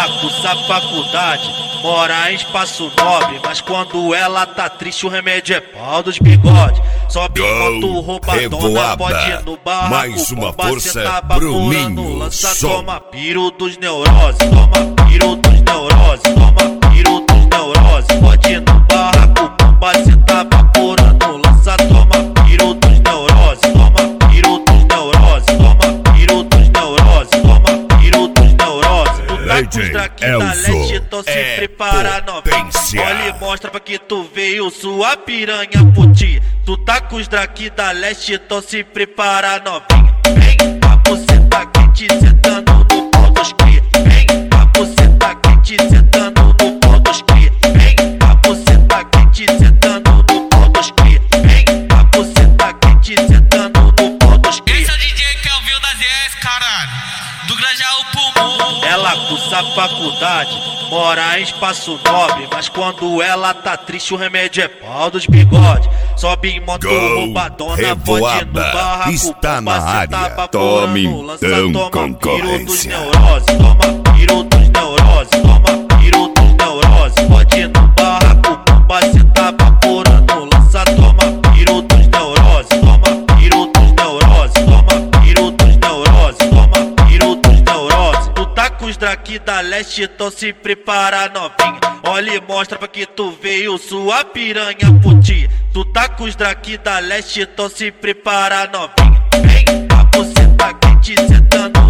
Ela cursa a faculdade, mora em espaço nobre, mas quando ela tá triste o remédio é pau dos bigode. Sobe moto roubadona, pode ir no barraco, mais uma força tá pro baforando, Ninho lança, Som. toma piro dos neuroses, toma piro dos neuroses, toma piro dos neuroses. Pode ir no barraco, pomba, cê tá baforando, lança, toma piro dos neuroses, toma piro dos neuroses, toma piro dos neuroses, toma piro dos neuroses. Tu tá com os daqui da leste, então se prepara novinha. Olha e mostra pra que tu veio sua piranha puti. Tu tá com os daqui da leste, então se prepara novinha. Vem, a buceta quente sentando no pau dos cria. Vem, a buceta quente sentando no pau dos cria. Vem, a buceta quente sentando no pau dos cria. Vem, a buceta quente sentando no pau dos cria. Esse é o DJ Kelvin da ZS, caralho, do Grajaú Pulmão. Ela cursa a faculdade, mora em espaço nobre, mas quando ela tá triste o remédio é pau dos bigode. Sobe em moto roubadona, pode ir no barraco, está na área. Tá Tome lança, então toma concorrência. piro dos neuroses, toma piro dos neuroses, toma piro dos neuroses. Pode ir no barraco, pomba, cê tá baforando, lança, toma piro dos neuroses, toma piro dos neuroses, toma piro dos neuroses, toma piro dos neuroses. Tu tá com os daqui da leste, então se prepara novinha. Olha e mostra pra que tu veio sua piranha puti. Tu tá com os daqui da leste, então se prepara novinha. Vem, a buceta quente sentando